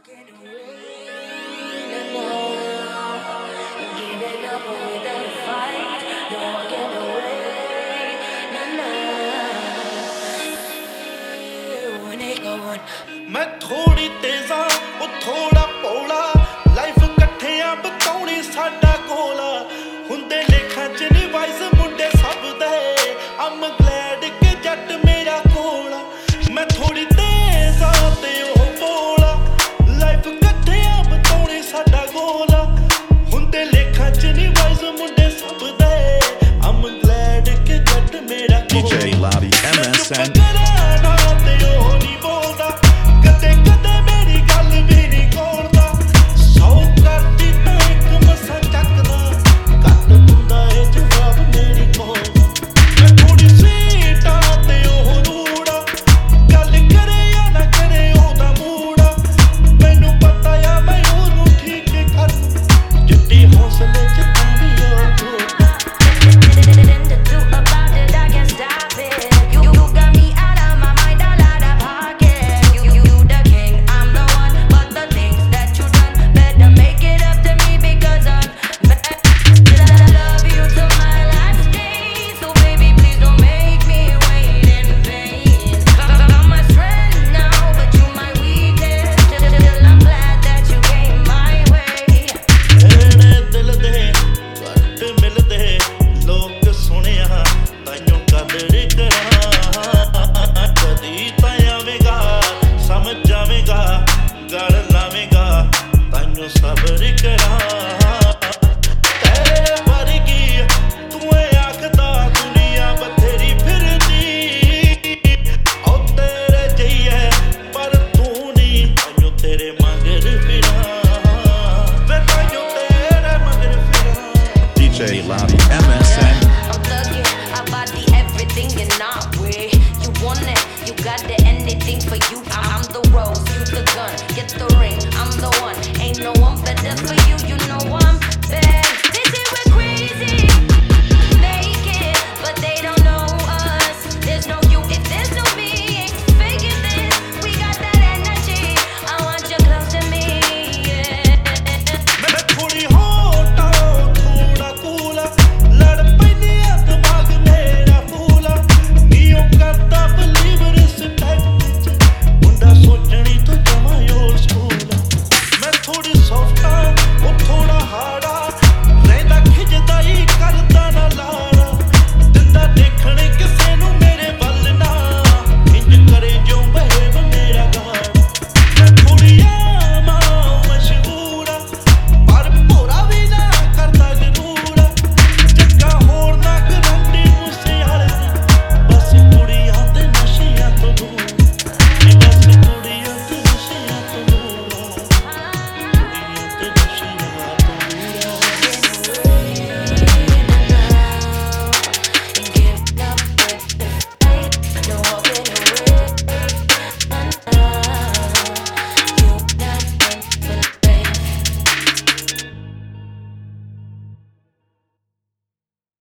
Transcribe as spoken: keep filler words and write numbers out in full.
मैं थोड़ी तेजा वो थोड़ा पौड़ा लाइफ कट्ठियां बताउणी साडा कोला हुंदे लेखां च नी वाइस मुंडे सब दे I'm glad कि जट मेरा कोला मैं थोड़ी तेजा ते ओ पौड़ा लाइफ कट्ठियां बताउणी साडा कोला हुंदे लेखां च नी वाइस मुंडे सब दे I'm glad कि जट मेरा कोला D J Lobby M S N समझ जावेगा गल लावेगा ताइयों सबर करा।